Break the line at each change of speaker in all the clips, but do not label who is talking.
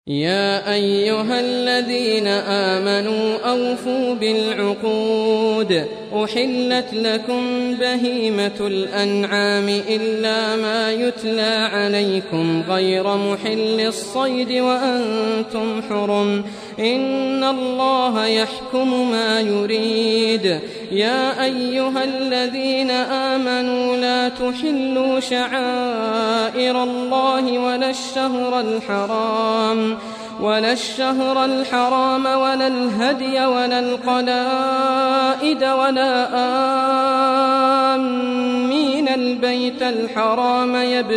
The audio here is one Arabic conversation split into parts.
يا أيها الذين آمنوا أوفوا بالعقود أحلت لكم بهيمة الأنعام إلا ما يتلى عليكم غير محل الصيد وأنتم حرم إن الله يحكم ما يريد. يا أيها الذين آمنوا لا تحلوا شعائر الله ولا الشهر الحرام ولا الهدي ولا القلائد ولا آمين البيت الحرام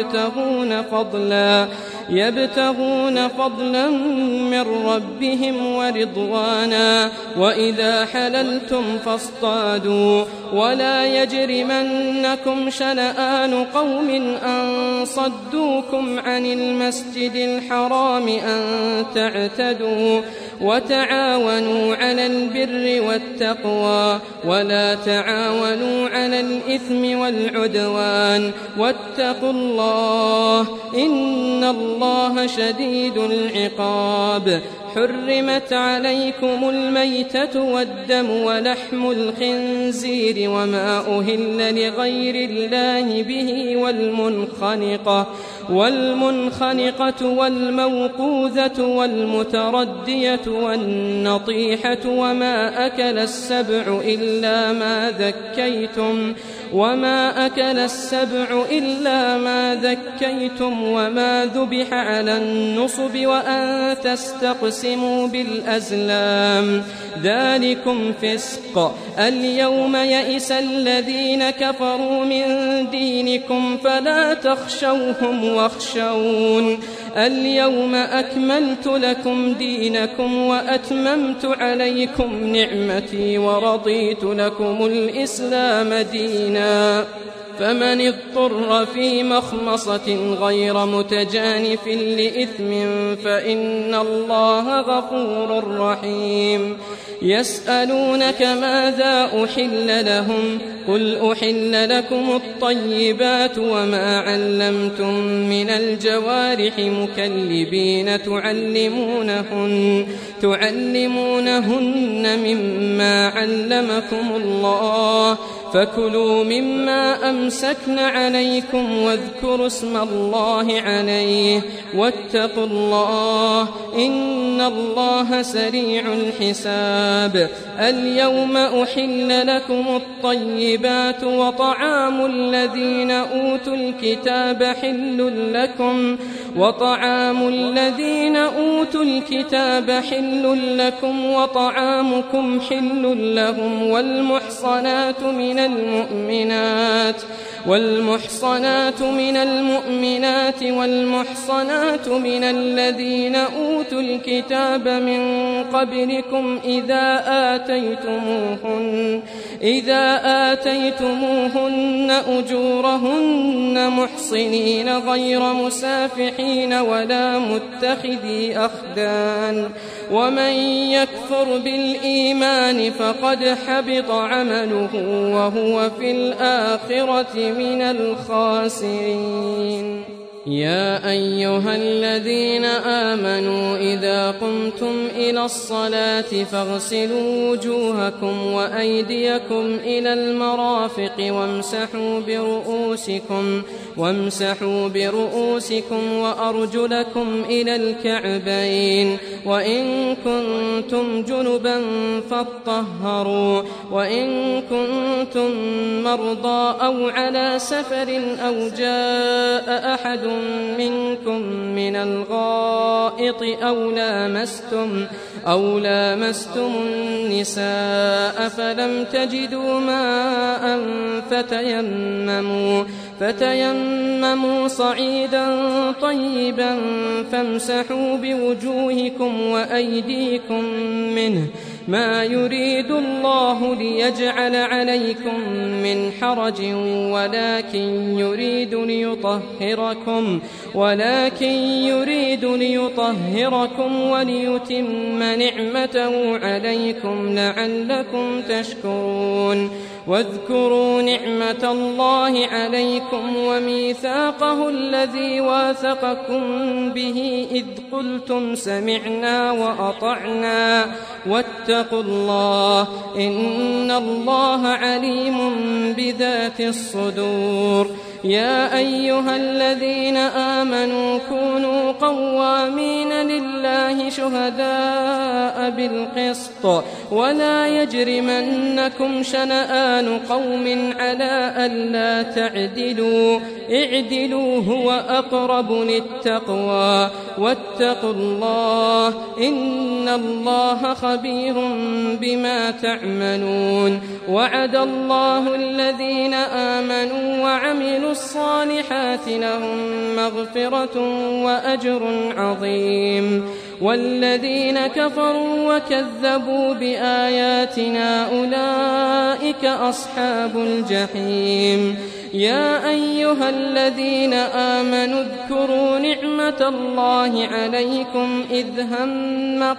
يبتغون فضلا من ربهم ورضوانا وإذا حللتم فاصطادوا ولا يجرمنكم شنآن قوم أن صدوكم عن المسجد الحرام أن تعتدوا وتعاونوا على البر والتقوى ولا تعاونوا على الإثم والعدوان واتقوا الله إن الله شديد العقاب. حرمت عليكم الميتة والدم ولحم الخنزير وما أهل لغير الله به والمنخنقة والموقوذة والمتردية والنطيحة وما أكل السبع إلا ما ذكيتم وما ذبح على النصب وأن تستقسموا بالأزلام ذلكم فسق. اليوم يئس الذين كفروا من دينكم فلا تخشوهم واخشون اليوم أكملت لكم دينكم وأتممت عليكم نعمتي ورضيت لكم الإسلام دينا. فمن اضطر في مخمصة غير متجانف لإثم فإن الله غفور رحيم. يسألونك ماذا أحل لهم قل أحل لكم الطيبات وما علمتم من الجوارح مكلبين تعلمونهن مما علمكم الله فكلوا مما أمسكن عليكم واذكروا اسم الله عليه واتقوا الله إن الله سريع الحساب. اليوم أحل لكم الطيبات وطعام الذين أوتوا الكتاب حل لكم وطعامكم حل لهم والمحصنات من المؤمنات والمحصنات من الذين أوتوا الكتاب من قبلكم إذا آتيتموهن أجورهن محصنين غير مسافحين ولا متخذي أخدان ومن يكفر بالإيمان فقد حبط عمله وهو في الآخرة من الخاسرين. يا أيها الذين آمنوا إذا قمتم إلى الصلاة فاغسلوا وجوهكم وأيديكم إلى المرافق وامسحوا برؤوسكم وأرجلكم إلى الكعبين وإن كنتم جنبا فاطهروا وإن كنتم مرضى أو على سفر أو جاء أحد منكم من الغائط أو لامستم النساء فلم تجدوا ماء فتيمموا صعيدا طيبا فامسحوا بوجوهكم وأيديكم منه ما يريد الله ليجعل عليكم من حرج ولكن يريد ليطهركم وليتم نعمته عليكم لعلكم تشكرون. واذكروا نعمة الله عليكم وميثاقه الذي واثقكم به إذ قلتم سمعنا وأطعنا واتقوا الله إن الله عليم بذات الصدور. يا أيها الذين آمنوا كونوا قوامين لله شهداء بالقسط ولا يجرمنكم شنآن قوم على ألا تعدلوا اعدلوا هو أقرب للتقوى واتقوا الله إن الله خبير بما تعملون. وعد الله الذين آمنوا وعملوا الصالحات لهم مغفرة وأجر عظيم والذين كفروا وكذبوا بآياتنا أولئك أصحاب الجحيم. يا أيها الذين آمنوا اذكروا نعمة الله عليكم إذ هم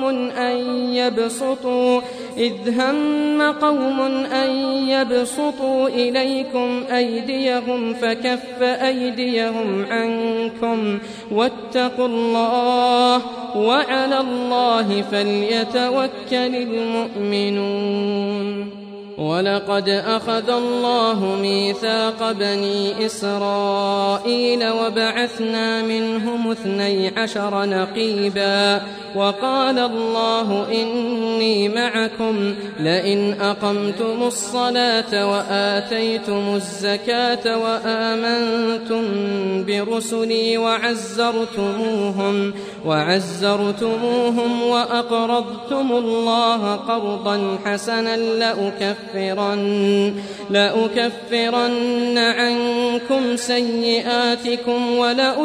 قوم أن يبسطوا إليكم أيديهم فكف أيديهم عنكم واتقوا الله وعلى الله فليتوكل المؤمنون. ولقد أخذ الله ميثاق بني إسرائيل وبعثنا منهم 12 نقيبا وقال الله إني معكم لئن أقمتم الصلاة وآتيتم الزكاة وآمنتم برسلي وعزرتموهم وأقرضتم الله قرضا حسنا لأكفرن عنكم سيئاتكم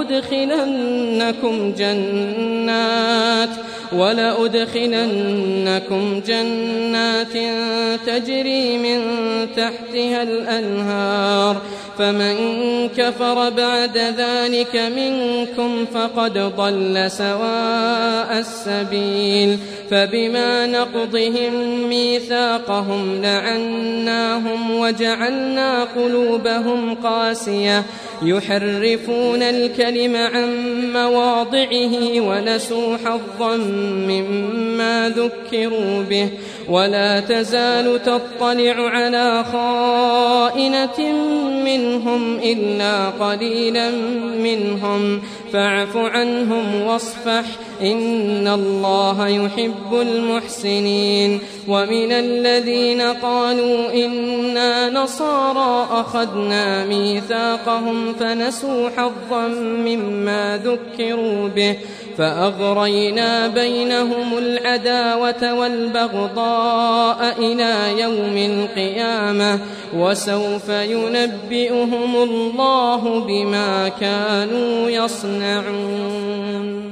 ولأدخلنكم جنات تجري من تحتها الأنهار فمن كفر بعد ذلك منكم فقد ضل سواء السبيل. فبما نقضهم ميثاقهم لعناهم وجعلنا قلوبهم قاسية يحرفون الكلم عن مواضعه ونسوا حظا مما ذكروا به ولا تزال تطلع على خائنة منهم إلا قليلا منهم فاعف عنهم واصفح إن الله يحب المحسنين. ومن الذين قالوا إنا نصارى أخذنا ميثاقهم فنسوا حظا مما ذكروا به فأغرينا بينهم العداوة والبغضاء إلى يوم القيامة وسوف ينبئهم الله بما كانوا يصنعون.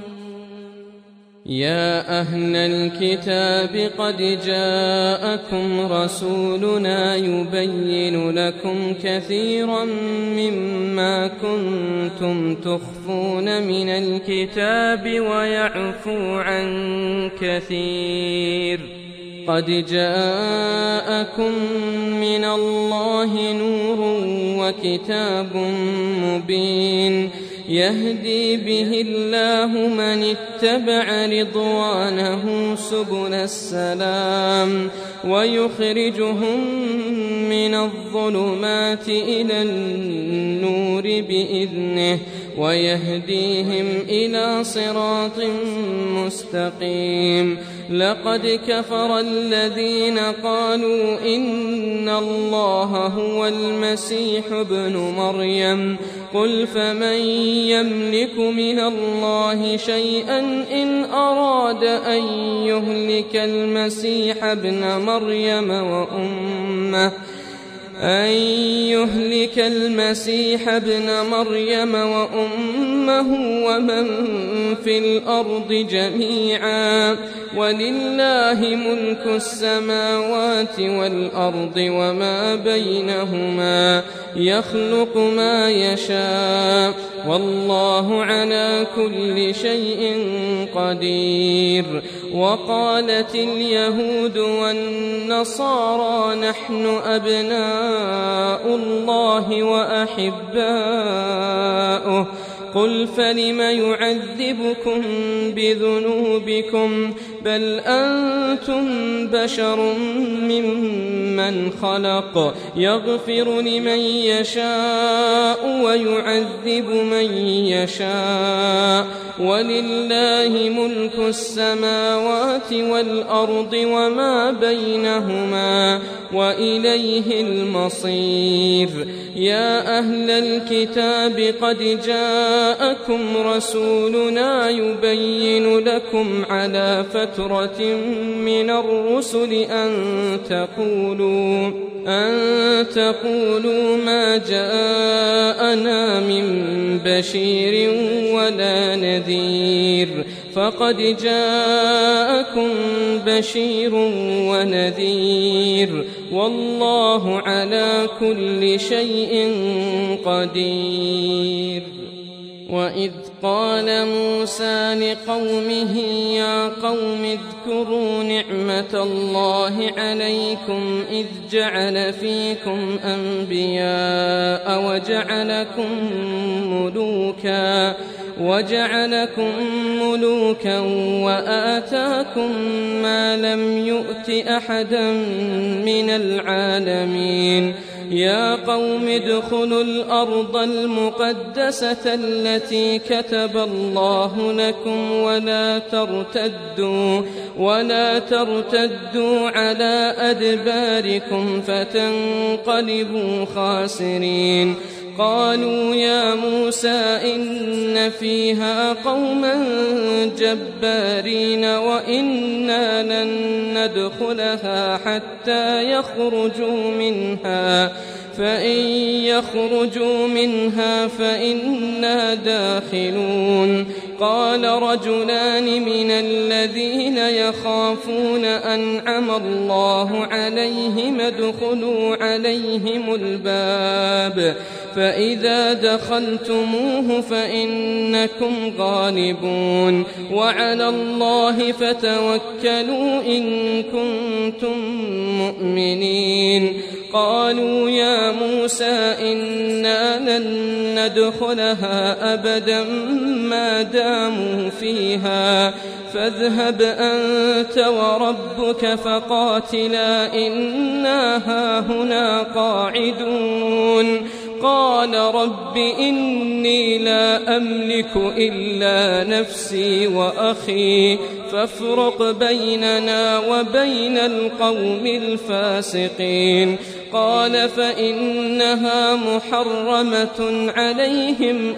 يا أهل الكتاب قد جاءكم رسولنا يبين لكم كثيرا مما كنتم تخفون من الكتاب ويعفو عن كثير. قد جاءكم من الله نور وكتاب مبين يهدي به الله من اتبع رضوانه سبل السلام ويخرجهم من الظلمات إلى النور بإذنه ويهديهم إلى صراط مستقيم. لقد كفر الذين قالوا إن الله هو المسيح ابن مريم قل فمن يملك من الله شيئا إن أراد أن يهلك المسيح ابن مريم أن يهلك المسيح ابن مريم وأمه ومن في الأرض جميعا ولله ملك السماوات والأرض وما بينهما يخلق ما يشاء والله على كل شيء قدير. وقالت اليهود والنصارى نحن أبناء الله وأحباؤه قل فلم يعذبكم بذنوبكم بل أنتم بشر ممن خلق يغفر لمن يشاء ويعذب من يشاء ولله ملك السماوات والأرض وما بينهما وإليه المصير. يا أهل الكتاب قد جاءكم رسولنا يبين لكم على فترة من الرسل أن تقولوا ما جاءنا من بشير ولا نذير فقد جاءكم بشير ونذير والله على كل شيء قدير. وإذ قال موسى لقومه يا قوم اذكروا نعمة الله عليكم إذ جعل فيكم أنبياء وجعلكم ملوكا وآتاكم ما لم يؤت أحدا من العالمين. يا قوم ادخلوا الأرض المقدسة التي كتب الله لكم ولا ترتدوا على أدباركم فتنقلبوا خاسرين. قالوا يا موسى إن فيها قوما جبارين وإنا لن ندخلها حتى يخرجوا منها فإن يخرجوا منها فإنا داخلون. قال رجلان من الذين يخافون أنعم الله عليهم ادخلوا عليهم الباب فإذا دخلتموه فإنكم غالبون وعلى الله فتوكلوا إن كنتم مؤمنين. قالوا يا موسى إنا لن ندخلها أبدا ما داموا فيها فاذهب أنت وربك فقاتلا إنا هاهنا قاعدون. قال رب إني لا أملك إلا نفسي وأخي فافرق بيننا وبين القوم الفاسقين. قال فإنها محرمة عليهم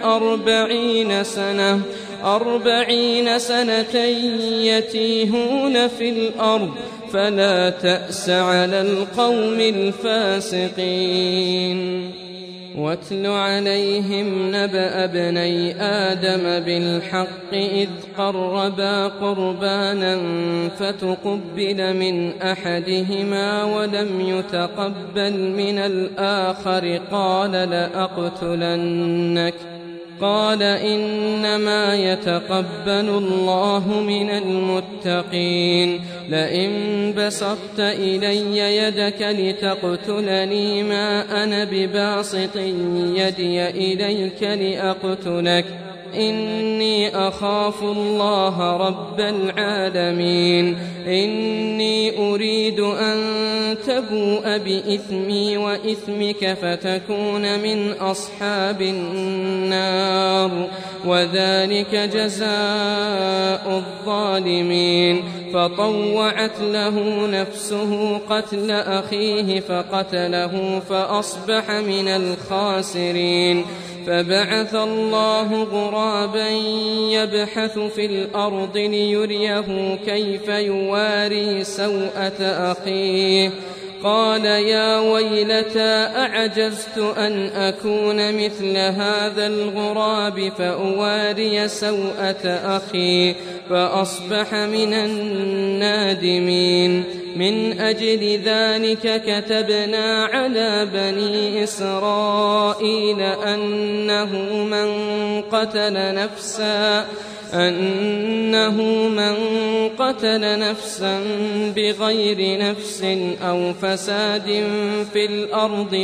40 سنة يتيهون في الأرض فلا تأس على القوم الفاسقين. واتل عليهم نبأ ابني آدم بالحق إذ قربا قربانا فتقبل من أحدهما ولم يتقبل من الآخر قال لأقتلنك قال إنما يتقبل الله من المتقين. لئن بسطت إلي يدك لتقتلني ما أنا بباسط يدي إليك لأقتلك إني أخاف الله رب العالمين. إني أريد أن تبوء بإثمي وإثمك فتكون من أصحاب النار وذلك جزاء الظالمين. فطوعت له نفسه قتل أخيه فقتله فأصبح من الخاسرين. فبعث الله غرابا يبحث في الأرض ليريه كيف يواري سوءة أخيه قال يا ويلتى أعجزت أن أكون مثل هذا الغراب فأواري سوءة أخي فأصبح من النادمين. من أجل ذلك كتبنا على بني إسرائيل أنه من قتل نفسا بغير نفس أو فساد في الأرض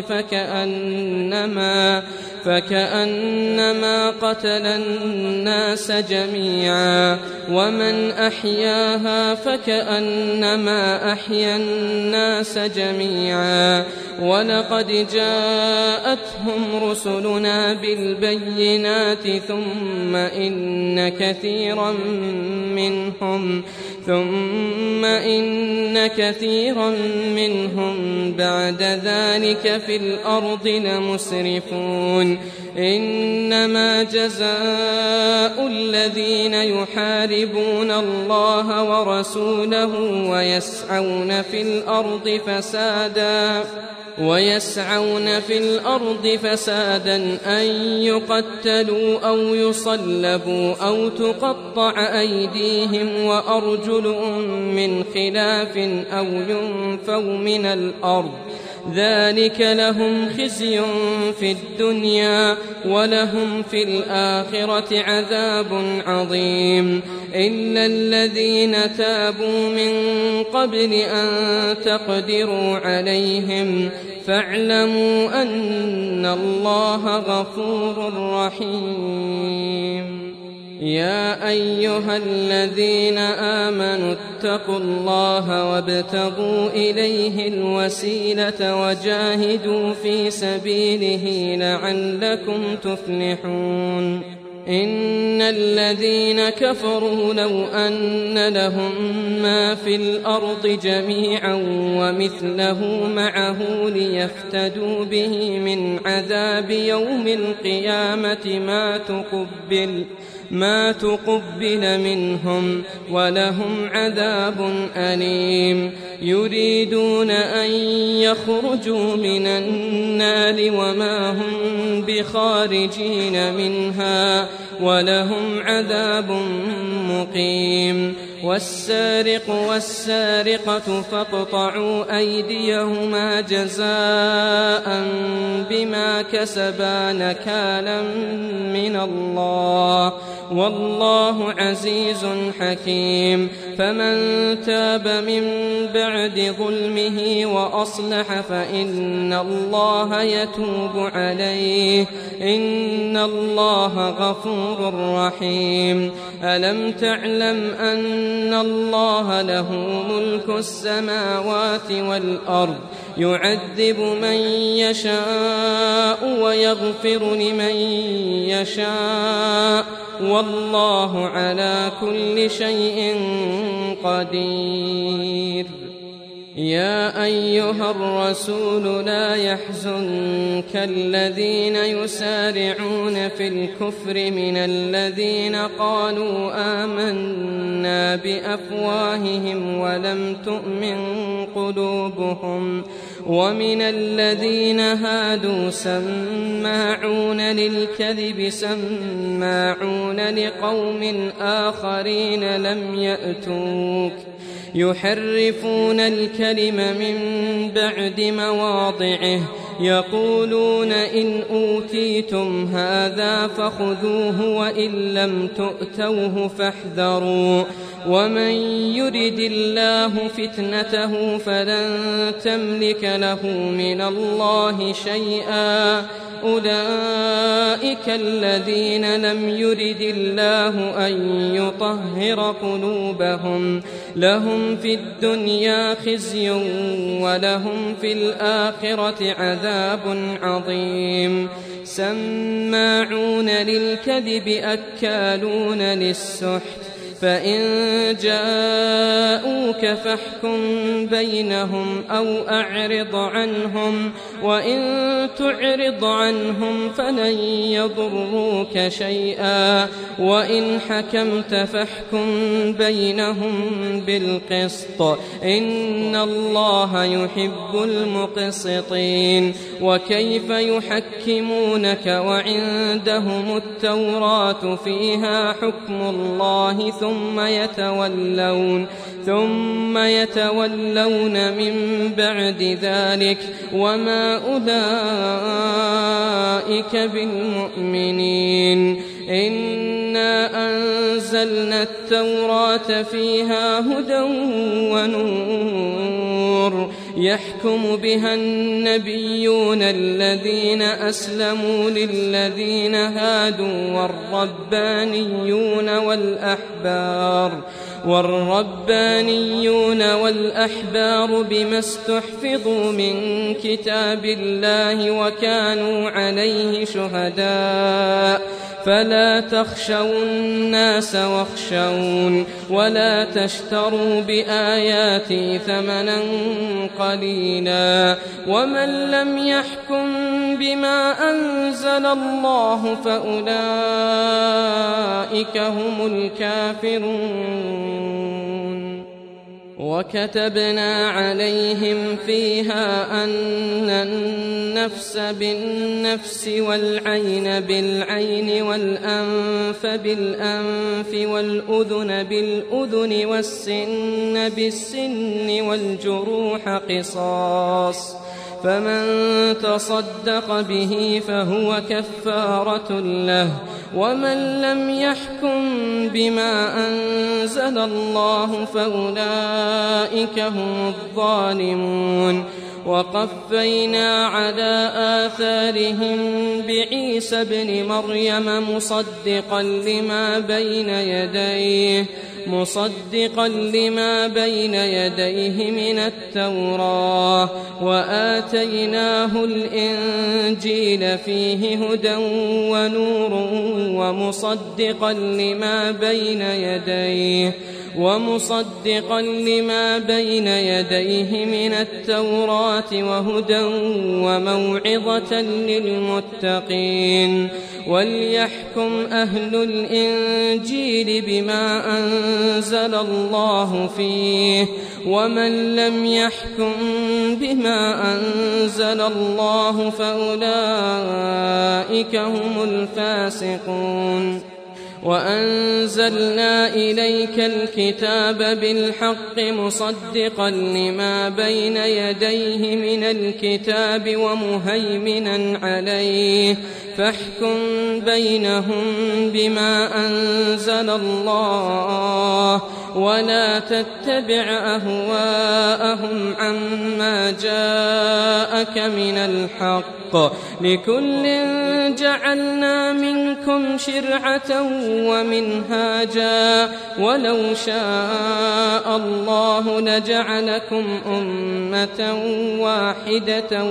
فكأنما قتل الناس جميعا ومن أحياها فكأنما أحيا الناس جميعا. ولقد جاءتهم رسلنا بالبينات ثم إن كثيرا منهم بعد ذلك في الأرض لمسرفون. إنما جزاء الذين يحاربون الله ورسوله ويسعون في الأرض فسادا أن يقتلوا أو يصلبوا أو تقطع أيديهم وأرجلهم من خلاف أو ينفوا من الأرض. ذلك لهم خزي في الدنيا ولهم في الآخرة عذاب عظيم. إلا الذين تابوا من قبل أن تقدروا عليهم فاعلموا أن الله غفور رحيم. يا أيها الذين آمنوا اتقوا الله وابتغوا إليه الوسيلة وجاهدوا في سبيله لعلكم تفلحون. إن الذين كفروا لو أن لهم ما في الأرض جميعا ومثله معه ليفتدوا به من عذاب يوم القيامة ما تقبل منهم ولهم عذاب أليم. يريدون أن يخرجوا من النار وما هم بخارجين منها ولهم عذاب مقيم. والسارق والسارقة فاقطعوا أيديهما جزاء بما كسبا نكالا من الله والله عزيز حكيم. فمن تاب من بعد ظلمه وأصلح فإن الله يتوب عليه إن الله غفور رحيم. ألم تعلم أن الله له ملك السماوات والأرض يعذب من يشاء ويغفر لمن يشاء والله على كل شيء قدير. يا أيها الرسول لا يحزنك الذين يسارعون في الكفر من الذين قالوا آمنا بأفواههم ولم تؤمن قلوبهم ومن الذين هادوا سماعون للكذب سماعون لقوم آخرين لم يأتوك يحرفون الكلم من بعد مواضعه يقولون إن أوتيتم هذا فخذوه وإن لم تؤتوه فاحذروا ومن يرد الله فتنته فلن تملك له من الله شيئا أولئك الذين لم يرد الله أن يطهر قلوبهم لهم في الدنيا خزي ولهم في الآخرة عذاب عظيم. سماعون للكذب أكالون للسحت فإن جاءوك فاحكم بينهم أو أعرض عنهم، وإن تعرض عنهم فلن يضروك شيئا، وإن حكمت فاحكم بينهم بالقسط، إن الله يحب المقسطين. وكيف يحكمونك وعندهم التوراة فيها حكم الله ثم يتولون من بعد ذلك، وما أولئك بالمؤمنين. إنا أنزلنا التوراة فيها هدى ونور، يحكم بها النبيون الذين أسلموا للذين هادوا والربانيون والأحبار بما استحفظوا من كتاب الله وكانوا عليه شهداء. فلا تخشوا الناس واخشون، ولا تشتروا بآياتي ثمنا قليلا. ومن لم يحكم بما أنزل الله فأولئك هم الكافرون. وكتبنا عليهم فيها أن النفس بالنفس والعين بالعين والأنف بالأنف والأذن بالأذن والسن بالسن والجروح قصاص، فمن تصدق به فهو كفارة له. ومن لم يحكم بما أنزل الله فأولئك هم الظالمون. وقفينا على آثارهم بعيسى ابن مريم مصدقا لما بين يديه من التوراة، وآتيناه الإنجيل فيه هدى ونور ومصدقا لما بين يديه من التوراة وهدى وموعظة للمتقين. وليحكم أهل الإنجيل بما أنزل الله فيه، ومن لم يحكم بما أنزل الله فأولئك هم الفاسقون. وأنزلنا إليك الكتاب بالحق مصدقا لما بين يديه من الكتاب ومهيمنا عليه، فاحكم بينهم بما أنزل الله، ولا تتبع أهواءهم عما جاءك من الحق، لكل جعلنا منكم شرعة ومنهاجا، ولو شاء الله لجعلكم أمة واحدة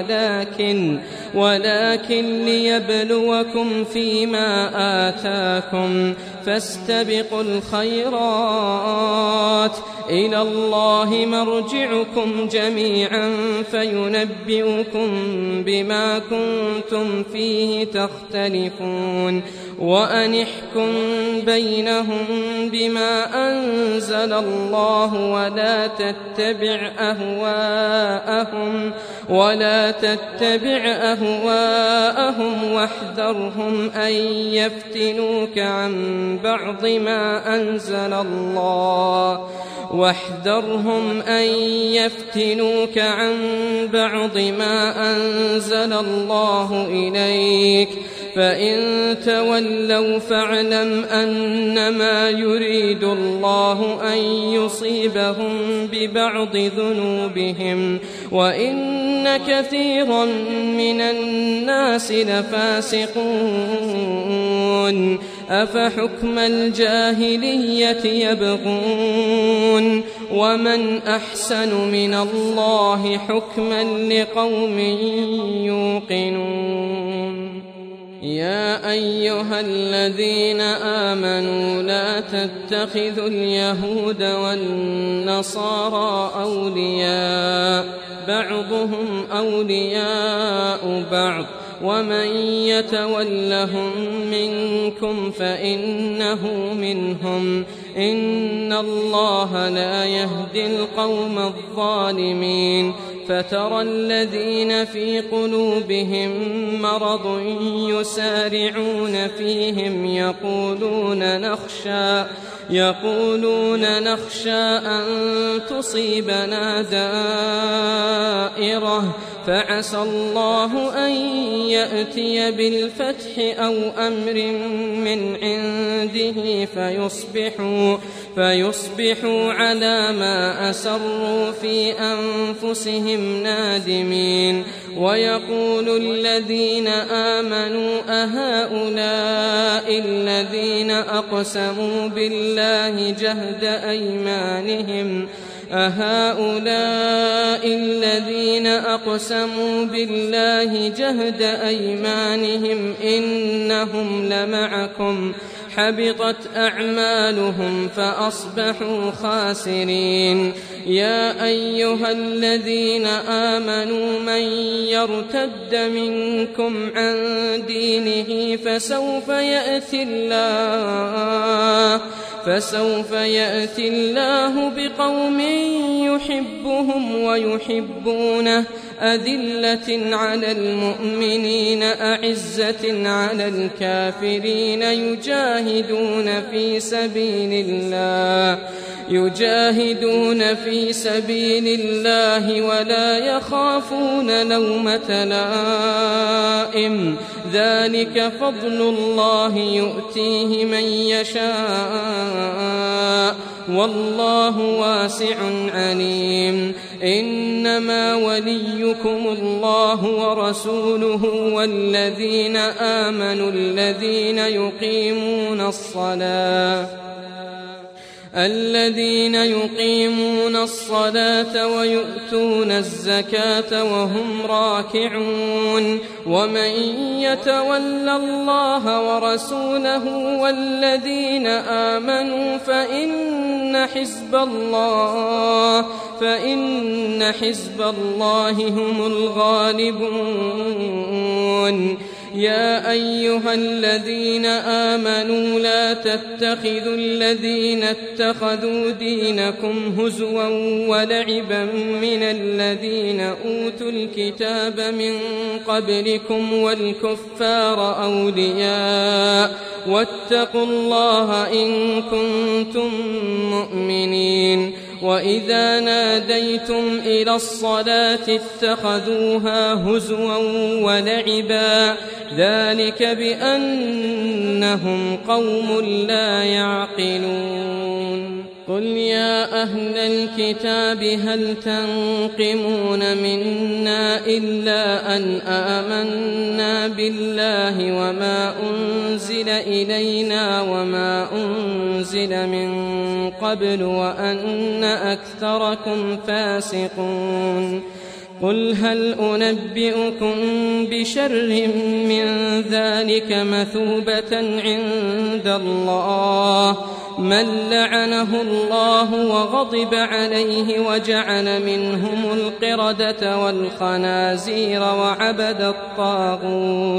ولكن ليبلوكم فيما آتاكم، فاستبقوا الخيرات، إلى الله مرجعكم جميعا فينبئكم بما كنتم فيه تختلفون. وأن احكم بينهم بما أنزل الله ولا تتبع أهواءهم واحذرهم أن يفتنوك عن بعض ما أنزل الله إليك، فإن تولوا فاعلم أنما يريد الله أن يصيبهم ببعض ذنوبهم، وإن كثيرا من الناس لفاسقون. أفحكم الجاهلية يبغون، ومن أحسن من الله حكما لقوم يوقنون. يا أيها الذين آمنوا لا تتخذوا اليهود والنصارى أولياء بعضهم أولياء بعض ومن يتولهم منكم فإنه منهم إن الله لا يهدي القوم الظالمين فترى الذين في قلوبهم مرض يسارعون فيهم يقولون نخشى أن تصيبنا دائرة فعسى الله أن يأتي بالفتح أو أمر من عنده فيصبحوا على ما أسروا في أنفسهم نادمين ويقول الذين آمنوا أهؤلاء الذين أقسموا بالله جهد أيمانهم إنهم لمعكم حبطت أعمالهم فأصبحوا خاسرين يا أيها الذين آمنوا من يرتد منكم عن دينه فسوف يأتي الله بقوم يحبهم ويحبونه أذلة على المؤمنين أعزة على الكافرين يجاهدون في سبيل الله ولا يخافون لومة لائم ذلك فضل الله يؤتيه من يشاء والله واسع عليم إنما وليكم الله ورسوله والذين آمنوا الذين يقيمون الصلاة ويؤتون الزكاة وهم راكعون ومن يتول الله ورسوله والذين آمنوا فإن حزب الله هم الغالبون يا أيها الذين آمنوا لا تتخذوا الذين اتخذوا دينكم هزوا ولعبا من الذين أوتوا الكتاب من قبلكم والكفار أولياء واتقوا الله إن كنتم مؤمنين وإذا ناديتم إلى الصلاة اتخذوها هزوا ولعبا ذلك بأنهم قوم لا يعقلون قل يا أهل الكتاب هل تنقمون منا إلا أن آمنا بالله وما أنزل إلينا وما أنزل من قبل وأن أكثركم فاسقون قل هل أنبئكم بشر من ذلك مثوبة عند الله من لعنه الله وغضب عليه وجعل منهم القردة والخنازير وعبد الطاغوت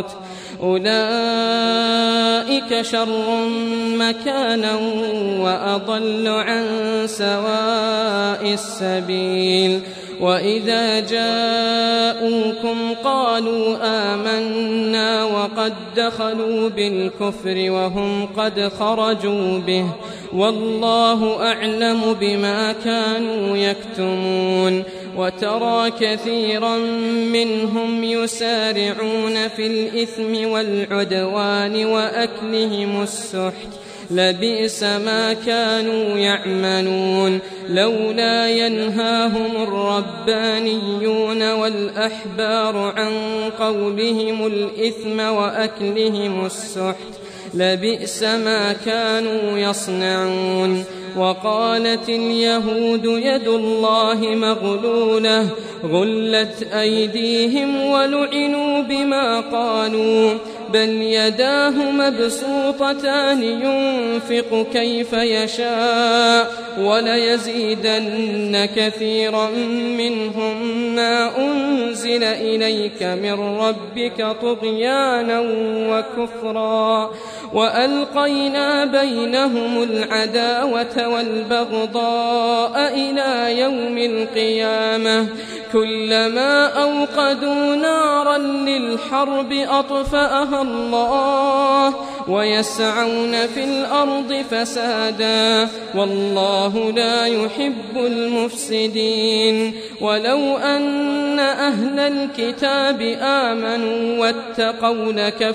أولئك شر مكانا وأضل عن سواء السبيل وإذا جاءوكم قالوا آمنا وقد دخلوا بالكفر وهم قد خرجوا به والله أعلم بما كانوا يكتمون وترى كثيرا منهم يسارعون في الإثم والعدوان وأكلهم السحت لبئس ما كانوا يعملون لولا ينهاهم الربانيون والأحبار عن قولهم الإثم وأكلهم السحت لبئس ما كانوا يصنعون وقالت اليهود يد الله مغلولة غلت أيديهم ولعنوا بما قالوا بل يداه مبسوطتان ينفق كيف يشاء وليزيدن كثيرا منهم ما أنزل إليك من ربك طغيانا وكفرا وألقينا بينهم العداوة والبغضاء إلى يوم القيامة كلما أوقدوا نارا للحرب أطفأها الله ويسعون في الأرض فسادا والله لا يحب المفسدين ولو أن أهل الكتاب آمنوا واتقوا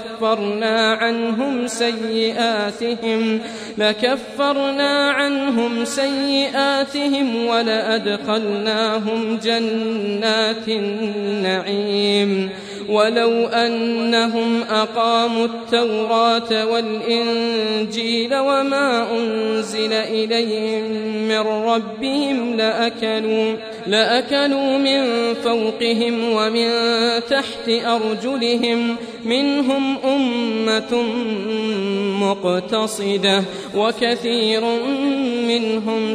لكفرنا عنهم سيئاتهم ولأدخلناهم جنات النعيم ولو أنهم أقاموا التوراة والإنجيل وما أنزل إليهم من ربهم لأكلوا من فوقهم ومن تحت أرجلهم منهم أمة مقتصدة وكثير منهم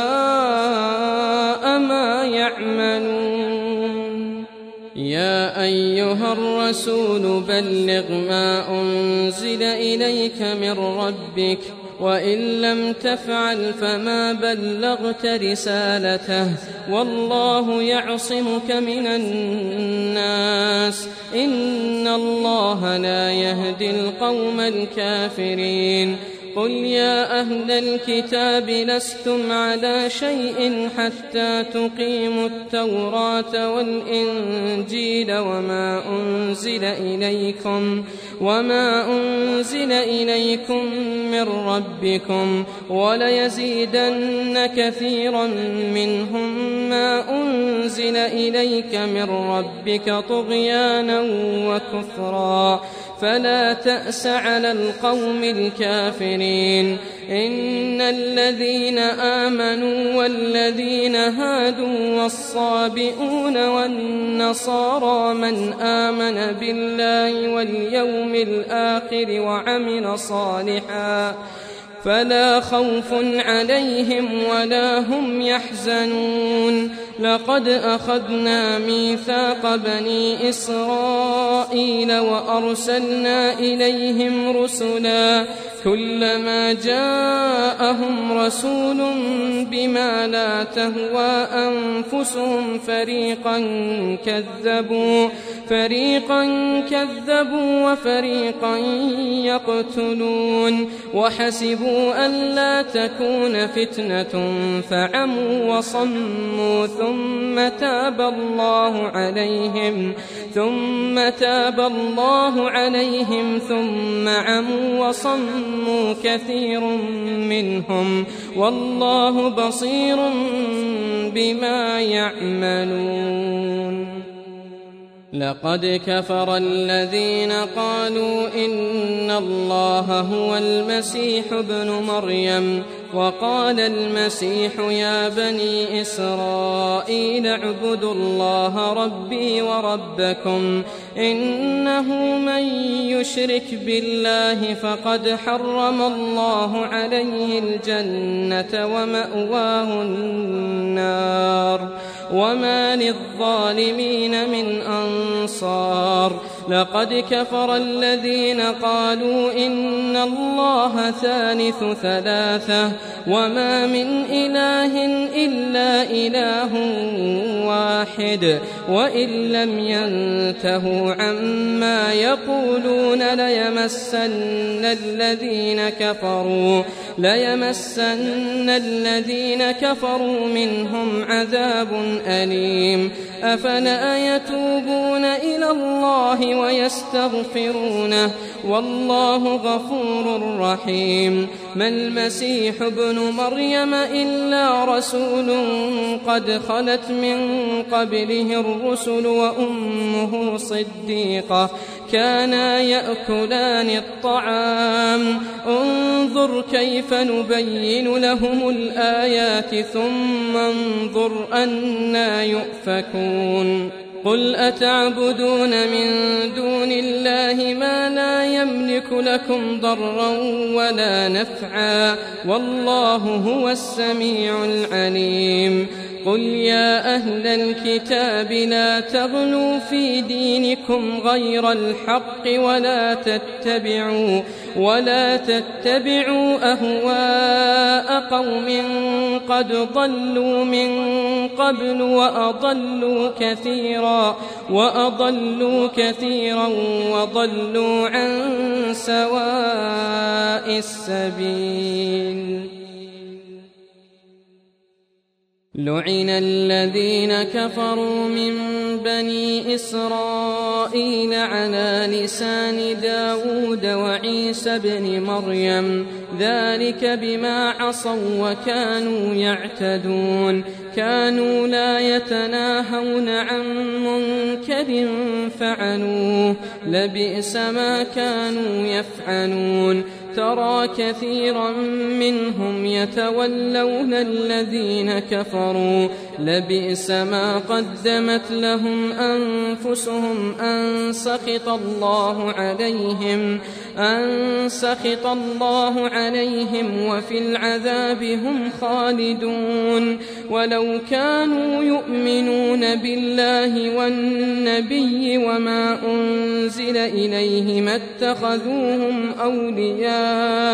ساء ما يعملون يا أيها الرسول بلغ ما أنزل إليك من ربك وإن لم تفعل فما بلغت رسالته والله يعصمك من الناس إن الله لا يهدي القوم الكافرين قل يا أهل الكتاب لستم على شيء حتى تقيموا التوراة والإنجيل وما أنزل إليكم من ربكم وليزيدن كثيرا منهم ما أنزل إليك من ربك طغيانا وكفرا فلا تأس على القوم الكافرين إن الذين آمنوا والذين هادوا والصابئون والنصارى من آمن بالله واليوم الآخر وعمل صالحا فلا خوف عليهم ولا هم يحزنون لقد أخذنا ميثاق بني إسرائيل وأرسلنا إليهم رسلا كلما جاءهم رسول بما لا تهوى أنفسهم فريقا كذبوا وفريقا يقتلون وحسبوا ألا تكون فتنة فعموا وصموا ثم تاب الله عليهم ثم عموا وصموا كثير منهم والله بصير بما يعملون لقد كفر الذين قالوا إن الله هو المسيح ابن مريم وقال المسيح يا بني إسرائيل اعبدوا الله ربي وربكم إنه من يشرك بالله فقد حرم الله عليه الجنة ومأواه النار وما للظالمين من أنصار لقد كفر الذين قالوا إن الله ثالث ثلاثة وما من إله إلا إله واحد وإن لم ينتهوا عما يقولون ليمسن الذين كفروا منهم عذاب أليم أفلا يتوبون إلى الله ويستغفرونه والله غفور رحيم ما المسيح ابن مريم إلا رسول قد خلت من قبله الرسل وأمه صديقة كانا يأكلان الطعام انظر كيف نبين لهم الآيات ثم انظر أنى يؤفكون قل أتعبدون من دون الله ما لا يملك لكم ضرا ولا نفعا والله هو السميع العليم قل يا أهل الكتاب لا تغلوا في دينكم غير الحق ولا تتبعوا أهواء قوم قد ضلوا من قبل وأضلوا كثيرا وضلوا عن سواء السبيل لعن الذين كفروا من بني إسرائيل على لسان داود وعيسى بن مريم ذلك بما عصوا وكانوا يعتدون كانوا لا يتناهون عن منكر فعلوه لبئس ما كانوا يفعلون ترى كثيرا منهم يتولون الذين كفروا لبئس ما قدمت لهم أنفسهم أن سخط الله عليهم وفي العذاب هم خالدون ولو كانوا يؤمنون بالله والنبي وما أنزل إليه ما اتخذوهم أولياء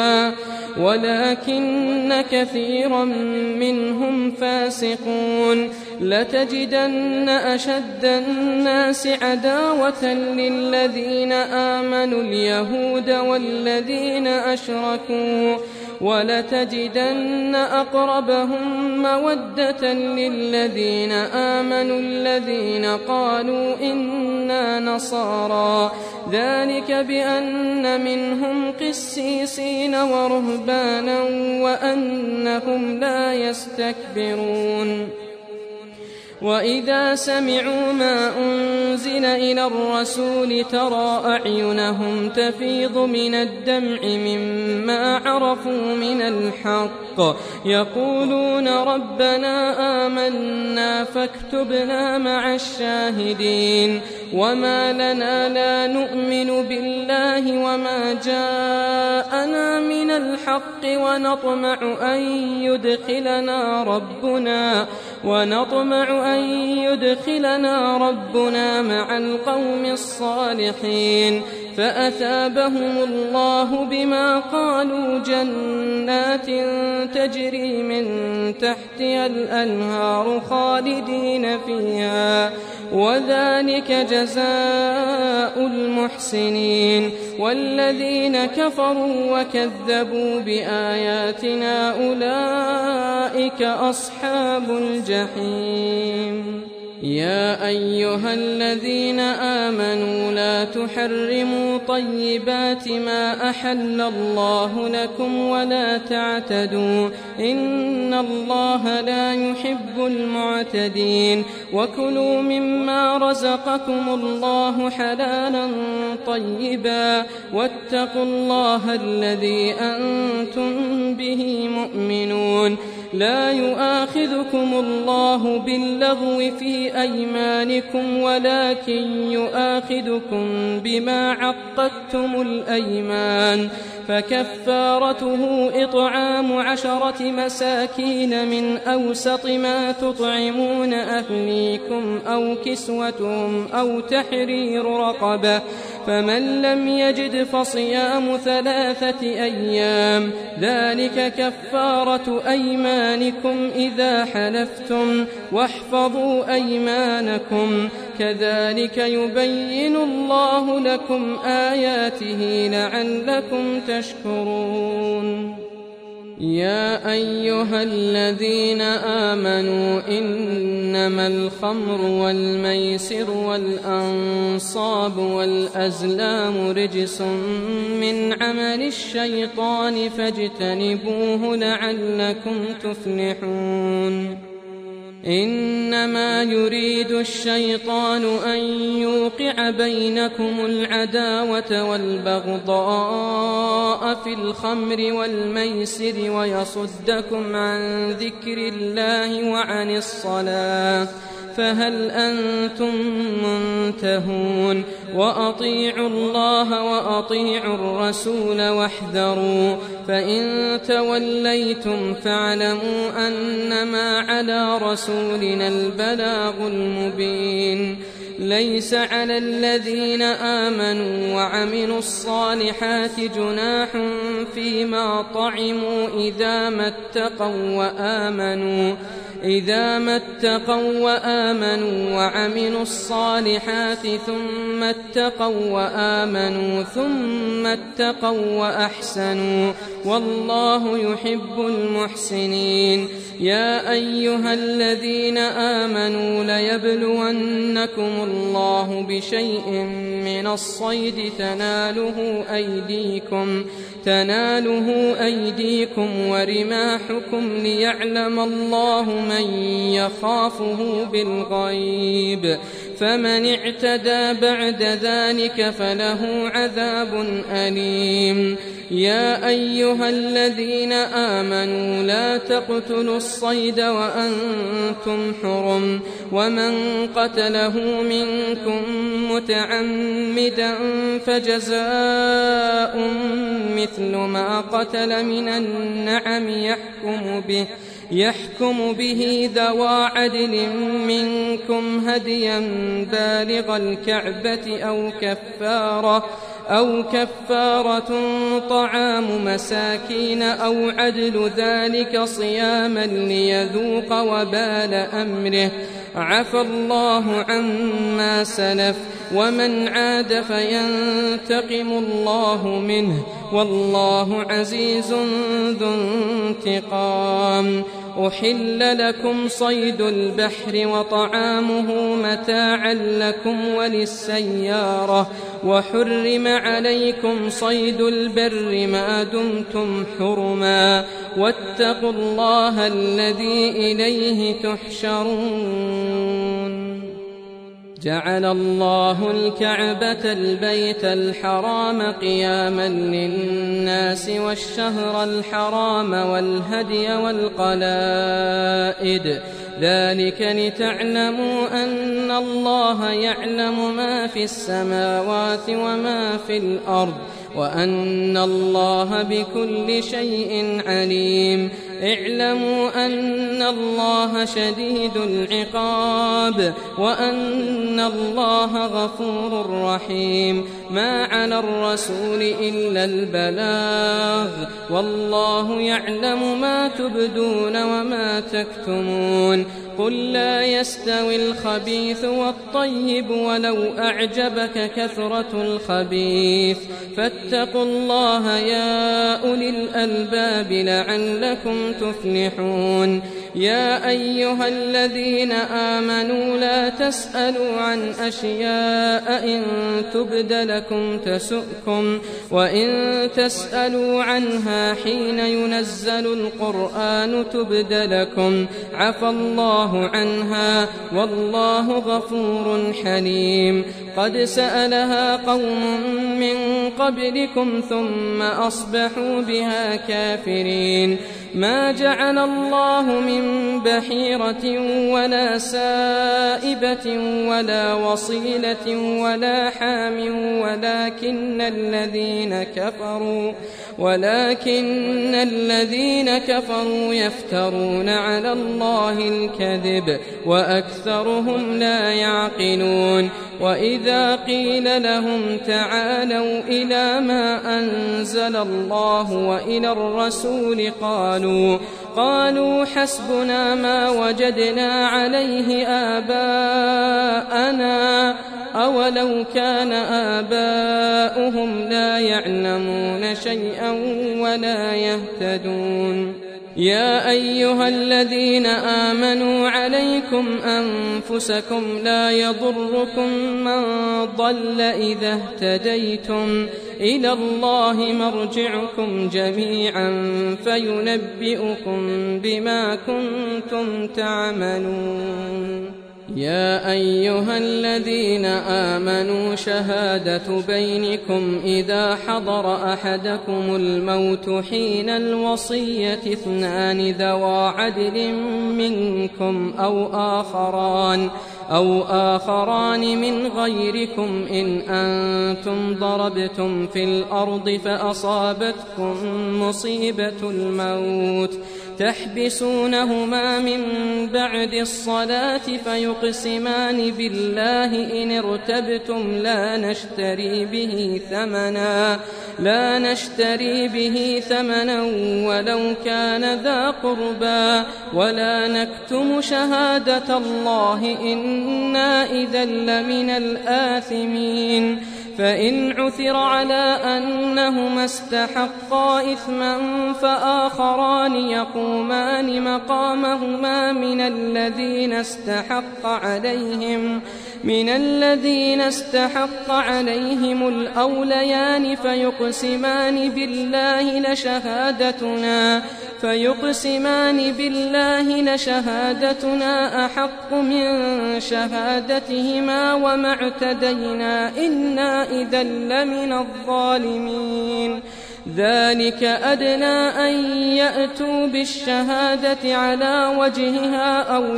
ولكن كثيرا منهم فاسقون لتجدن أشد الناس عداوة للذين آمنوا اليهود والذين أشركوا ولتجدن أقربهم مودة للذين آمنوا الذين قالوا إنا نصارى ذلك بأن منهم قسيسين ورهبانا وأنهم لا يستكبرون وإذا سمعوا ما أنزل إلى الرسول ترى أعينهم تفيض من الدمع مما عرفوا من الحق يقولون ربنا آمنا فاكتبنا مع الشاهدين وما لنا لا نؤمن بالله وما جاءنا من الحق ونطمع أن يدخلنا ربنا مع القوم الصالحين فأثابهم الله بما قالوا جنات تجري من تحتها الأنهار خالدين فيها وذلك جزاء المحسنين والذين كفروا وكذبوا بآياتنا أولئك أصحاب الجحيم يا أيها الذين آمنوا لا تحرموا طيبات ما أحل الله لكم ولا تعتدوا إن الله لا يحب المعتدين وكلوا مما رزقكم الله حلالا طيبا واتقوا الله الذي أنتم به مؤمنون لا يؤاخذكم الله باللغو في أيمانكم ولكن يؤاخذكم بما عقدتم الأيمان فكفارته إطعام 10 مساكين من أوسط ما تطعمون أهليكم أو كسوتهم أو تحرير رقبة فمن لم يجد فصيام 3 أيام ذلك كفارة أيمانكم إذا حلفتم واحفظوا أيمانكم كذلك يبين الله لكم آياته لعلكم تشكرون يا أيها الذين آمنوا إنما الخمر والميسر والأنصاب والأزلام رجس من عمل الشيطان فاجتنبوه لعلكم تفلحون إنما يريد الشيطان أن يوقع بينكم العداوة والبغضاء في الخمر والميسر ويصدكم عن ذكر الله وعن الصلاة فهل أنتم منتهون وأطيعوا الله وأطيعوا الرسول واحذروا فإن توليتم فاعلموا أنما على رسولنا البلاغ المبين ليس على الذين آمنوا وعملوا الصالحات جناح فيما طعموا إذا ما اتقوا وآمنوا وعملوا الصالحات ثم اتقوا وآمنوا ثم اتقوا وأحسنوا والله يحب المحسنين يا أيها الذين آمنوا ليبلونكم الله بشيء من الصيد تناله أيديكم ورماحكم ليعلم الله من يخافه بالغيب فمن اعتدى بعد ذلك فله عذاب أليم يا أيها الذين آمنوا لا تقتلوا الصيد وأنتم حرم ومن قتله منكم متعمدا فجزاء مثل ما قتل من النعم يحكم به ذوى عدل منكم هديا بالغ الكعبة أو كفارة طعام مساكين أو عدل ذلك صياما ليذوق وبال أمره عفى الله عما سلف ومن عاد فينتقم الله منه والله عزيز ذو انتقام أحل لكم صيد البحر وطعامه متاعا لكم وللسيارة وحرم عليكم صيد البر ما دمتم حرما واتقوا الله الذي إليه تحشرون جعل الله الكعبة البيت الحرام قياما للناس والشهر الحرام والهدي والقلائد ذلك لتعلموا أن الله يعلم ما في السماوات وما في الأرض وأن الله بكل شيء عليم اعلموا أن الله شديد العقاب وأن الله غفور رحيم ما على الرسول إلا البلاغ والله يعلم ما تبدون وما تكتمون قل لا يستوي الخبيث والطيب ولو أعجبك كثرة الخبيث فاتقوا الله يا أولي الألباب لعلكم تفلحون يا أيها الذين آمنوا لا تسألوا عن أشياء إن تبد لكم تسؤكم وإن تسألوا عنها حين ينزل القرآن تبد لكم عفى الله عنها والله غفور حليم قد سألها قوم من قبلكم ثم أصبحوا بها كافرين ما جعل الله من بحيرة ولا سائبة ولا وصيلة ولا حام ولكن الذين كفروا يفترون على الله الكذب وأكثرهم لا يعقلون وإذا قيل لهم تعالوا إلى ما أنزل الله وإلى الرسول قالوا حسبنا ما وجدنا عليه آباءنا أولو كان آباؤهم لا يعلمون شيئا ولا يهتدون يا أيها الذين آمنوا عليكم أنفسكم لا يضركم من ضل إذا اهتديتم إلى الله مرجعكم جميعا فينبئكم بما كنتم تعملون يا أيها الذين آمنوا شهادة بينكم إذا حضر أحدكم الموت حين الوصية 2 ذوى عدل منكم أو آخران من غيركم إن أنتم ضربتم في الأرض فأصابتكم مصيبة الموت تحبسونهما من بعد الصلاة فيقسمان بالله إن ارتبتم لا نشتري به ثمنا ولو كان ذا قربى ولا نكتم شهادة الله إنا إذا لمن الآثمين فإن عثر على أنهما استحقا إثما فآخران يقومان مقامهما من الذين استحق عليهم الأوليان فيقسمان بالله لشهادتنا أحق من شهادتهما وما اعتدينا إنا إذا لمن الظالمين ذلك أدنى أن يأتوا بالشهادة على وجهها أو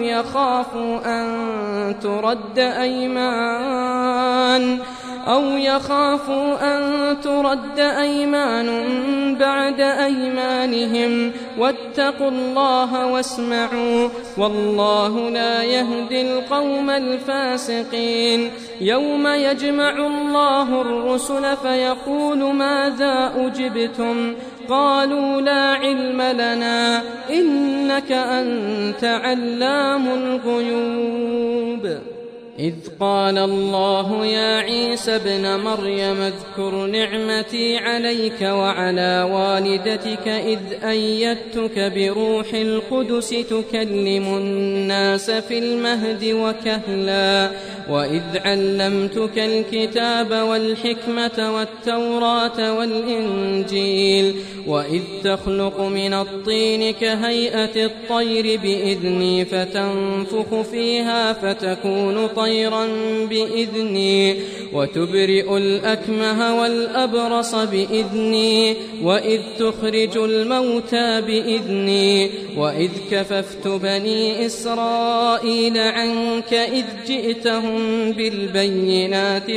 يخافوا أن ترد أيمان بعد أيمانهم واتقوا الله واسمعوا والله لا يهدي القوم الفاسقين يوم يجمع الله الرسل فيقول ماذا أجبتم قالوا لا علم لنا إنك أنت علام الغيوب إذ قال الله يا عيسى ابن مريم اذكر نعمتي عليك وعلى والدتك إذ أيدتك بروح القدس تكلم الناس في المهد وكهلا وإذ علمتك الكتاب والحكمة والتوراة والإنجيل وإذ تخلق من الطين كهيئة الطير بإذني فتنفخ فيها فتكون طيرا بإذني وتبرئ الأكمه والأبرص بإذني وإذ تخرج الموتى بإذني وإذ كففت بني إسرائيل عنك إذ جئتهم بالبينات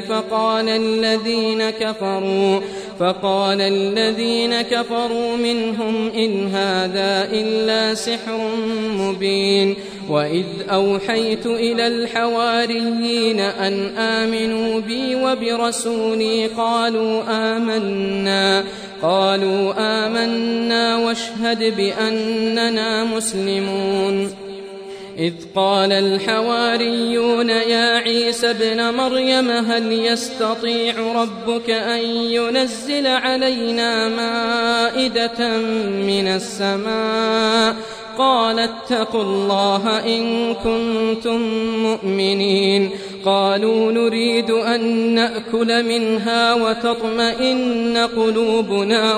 فقال الذين كفروا منهم إن هذا إلا سحر مبين وإذ أوحيت إلى الحواريين أن آمنوا بي وبرسولي قالوا آمنا واشهد بأننا مسلمون إذ قال الحواريون يا عيسى ابن مريم هل يستطيع ربك أن ينزل علينا مائدة من السماء قال اتقوا الله إن كنتم مؤمنين قالوا نريد أن نأكل منها وتطمئن قلوبنا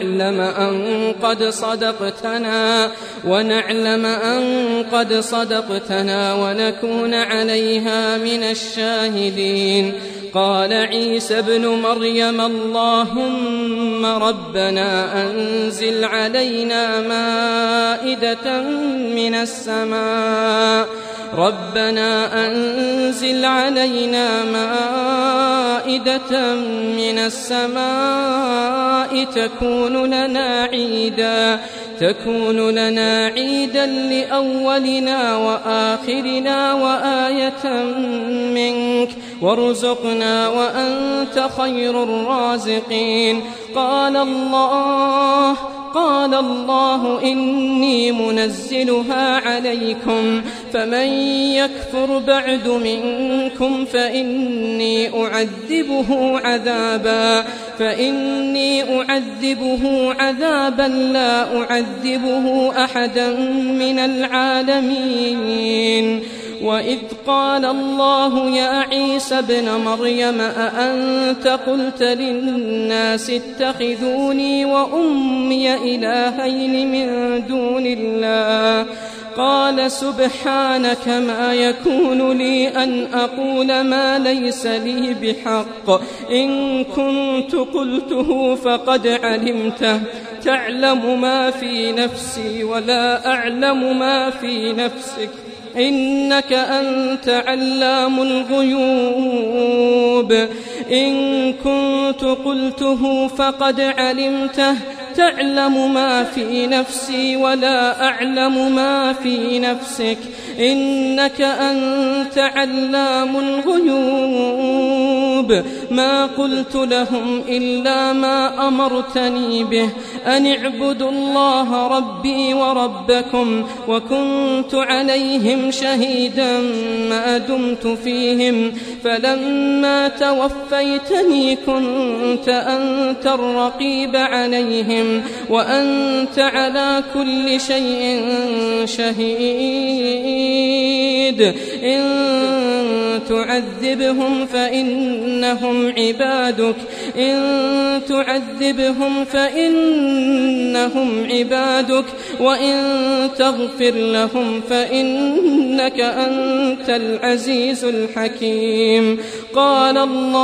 ونعلم أن قد صدقتنا ونكون عليها من الشاهدين قال عيسى ابن مريم اللهم ربنا أنزل علينا مائدة من السماء تكون لنا عيدا لأولنا وآخرنا وآية منك وارزقنا وأنت خير الرازقين قال الله إني منزلها عليكم فمن يكفر بعد منكم فإني أعذبه عذابا لا أعذبه أحدا من العالمين وإذ قال الله يا عيسى ابن مريم أأنت قلت للناس اتخذوني وأمي إلهين من دون الله قال سبحانك ما يكون لي أن أقول ما ليس لي بحق إن كنت قلته فقد علمته تعلم ما في نفسي ولا أعلم ما في نفسك إنك أنت علام الغيوب إن كنت قلته فقد علمته تعلم ما في نفسي ولا أعلم ما في نفسك إنك أنت علام الغيوب ما قلت لهم إلا ما أمرتني به أن اعبدوا الله ربي وربكم وكنت عليهم شهيدا ما دمت فيهم فلما توفيتني كنت أنت الرقيب عليهم وأنت على كل شيء شهيد إن تعذبهم فإنهم عبادك إن تعذبهم فإنهم عبادك وإن تغفر لهم فإنك أنت العزيز الحكيم قال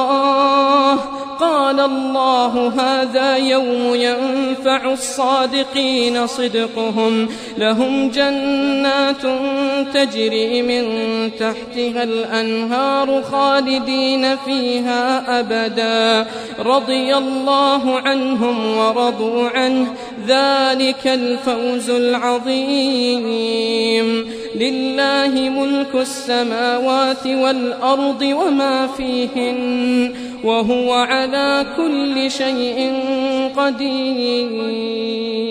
الله هذا يوم ينفع الصادقين صدقهم لهم جنات تجري من تحتها الأنهار خالدين فيها أبدا رضي الله عنهم ورضوا عنه ذلك الفوز العظيم لله ملك السماوات والأرض وما فيهن وهو على كل شيء قدير